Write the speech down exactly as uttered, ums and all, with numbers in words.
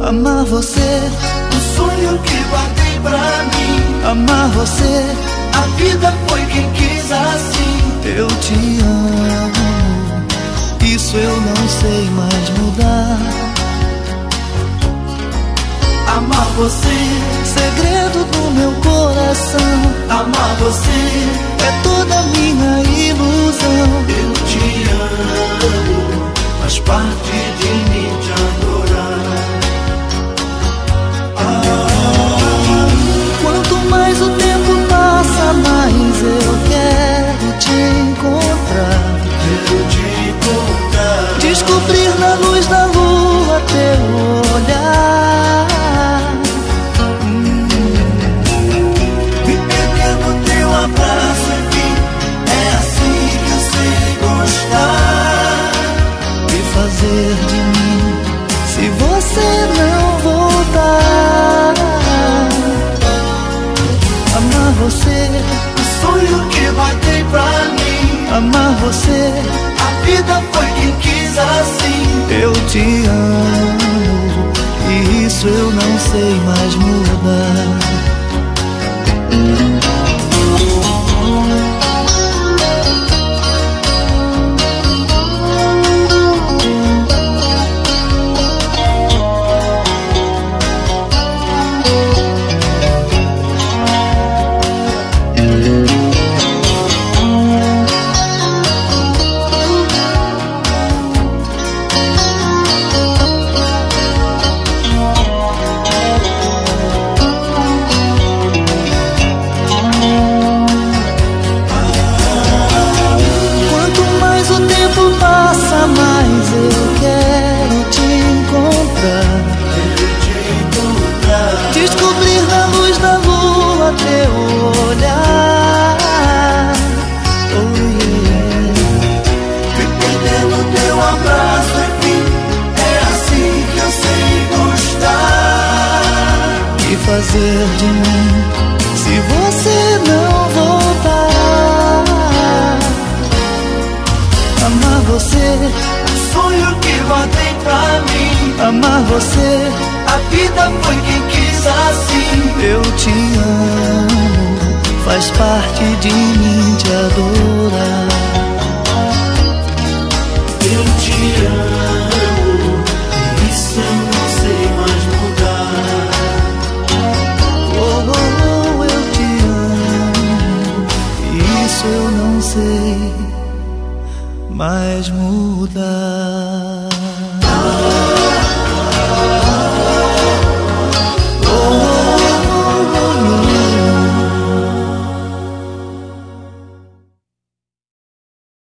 Amar você, o sonho que guardei pra mim. amar você, A vida foi quem quis assim. eu te amo. Isso eu não sei mais mudar. Amar você, Segredo do meu coração, amar você, é toda minha ilusão. eu te amo. Faz parte de mim te adorar. Ah, Quanto mais o tempo passa, mais eu quero te encontrar. quero te encontrar. Descobrir na luz da lua teu olhar. Me perder no teu abraço, enfim. É assim que eu sei gostar. E fazer de mim, se você não voltar. Amar você, O sonho que guardei pra mim. amar você, A vida foi quem quis assim. eu te amo. E isso eu não sei mais mudar. Quanto mais o tempo passa, mais eu quero te encontrar. Quero te encontrar. Descobrir na luz da lua teu olhar. Oh yeah. Me perder no teu abraço, enfim. É assim que eu sei gostar. E fazer de mim, se você não voltar. Amar você, O sonho que guardei pra mim. amar você, A vida foi quem quis assim. eu te amo. Faz parte de mim te adorar. Eu te amo. E isso eu não sei mais mudar. Oh, oh, oh, eu te amo. Isso eu não sei mais mudar.